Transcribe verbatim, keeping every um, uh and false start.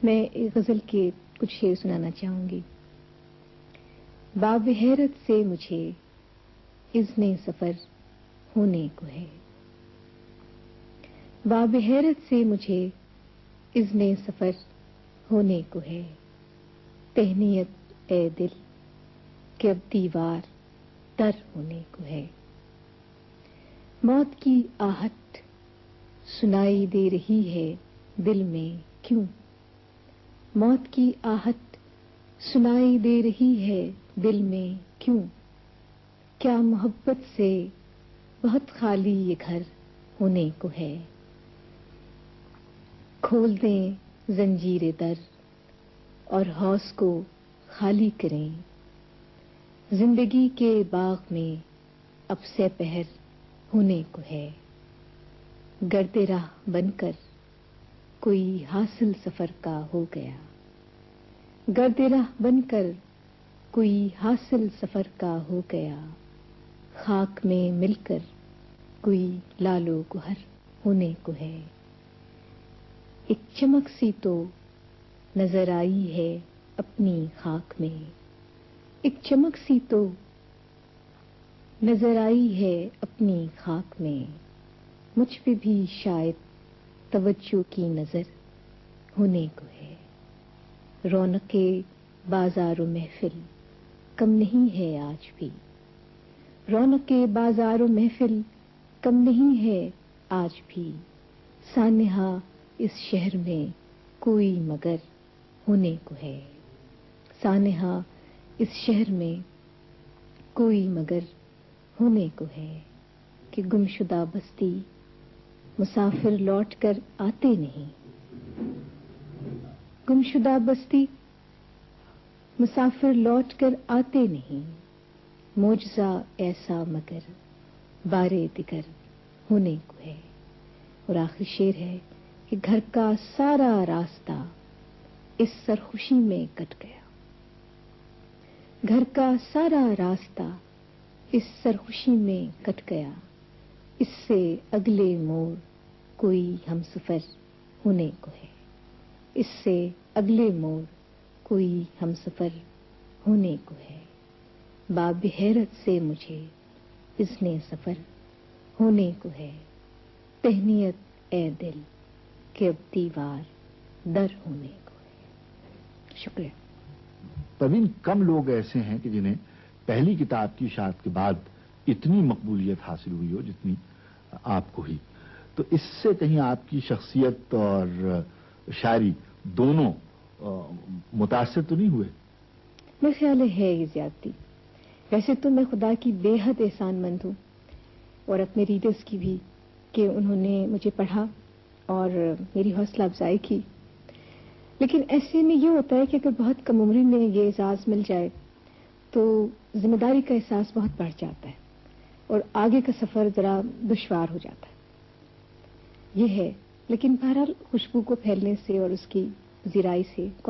میں ایک غزل کے کچھ شعر سنانا چاہوں گی۔ باب حیرت سے مجھے اذن سفر ہونے کو ہے، باب حیرت سے مجھے اذن سفر ہونے کو ہے، تہنیت اے دل کہ اب دیوار تر ہونے کو ہے۔ موت کی آہٹ سنائی دے رہی ہے دل میں کیوں، موت کی آہٹ سنائی دے رہی ہے دل میں کیوں، کیا محبت سے بہت خالی یہ گھر ہونے کو ہے۔ کھول دیں زنجیر در اور حوض کو خالی کریں، زندگی کے باغ میں اب سے پہر ہونے کو ہے۔ گرد راہ بن کر کوئی حاصل سفر کا ہو گیا، گرد راہ بن کر کوئی حاصل سفر کا ہو گیا، خاک میں مل کر کوئی لال و گہر ہونے کو ہے۔ ایک چمک سی تو نظر آئی ہے اپنی خاک میں، ایک چمک سی تو نظر آئی ہے اپنی خاک میں، مجھ پہ بھی شاید توجہ کی نظر ہونے کو ہے۔ رونق بازار و محفل کم نہیں ہے آج بھی، رونق بازار و محفل کم نہیں ہے آج بھی، سانحہ اس شہر میں کوئی مگر ہونے کو ہے، سانحہ اس شہر میں کوئی مگر ہونے کو ہے۔ کہ گمشدہ بستی مسافر لوٹ کر آتے نہیں، گمشدہ بستی مسافر لوٹ کر آتے نہیں، معجزہ ایسا مگر بارے دیگر ہونے کو ہے۔ اور آخری شعر ہے کہ گھر کا سارا راستہ اس سرخوشی میں کٹ گیا، گھر کا سارا راستہ اس سرخوشی میں کٹ گیا، اس سے اگلے موڑ کوئی ہم سفر ہونے کو ہے، اس سے اگلے موڑ کوئی ہم سفر ہونے کو ہے۔ باب حیرت سے مجھے اذن سفر ہونے کو ہے، تہنیت اے دل کہ اب دیوار در ہونے کو ہے۔ شکریہ۔ پروین، کم لوگ ایسے ہیں کہ جنہیں پہلی کتاب کی اشاعت کے بعد اتنی مقبولیت حاصل ہوئی ہو جتنی آپ کو ہی، تو اس سے کہیں آپ کی شخصیت اور شاعری دونوں متاثر تو نہیں ہوئے؟ میرے خیال ہے یہ زیادتی، ویسے تو میں خدا کی بے حد احسان مند ہوں اور اپنے ریڈرز کی بھی کہ انہوں نے مجھے پڑھا اور میری حوصلہ افزائی کی، لیکن ایسے میں یہ ہوتا ہے کہ اگر بہت کم عمری میں یہ اعزاز مل جائے تو ذمہ داری کا احساس بہت بڑھ جاتا ہے اور آگے کا سفر ذرا دشوار ہو جاتا ہے، یہ ہے۔ لیکن بہرحال خوشبو کو پھیلنے سے اور اس کی زیرائی سے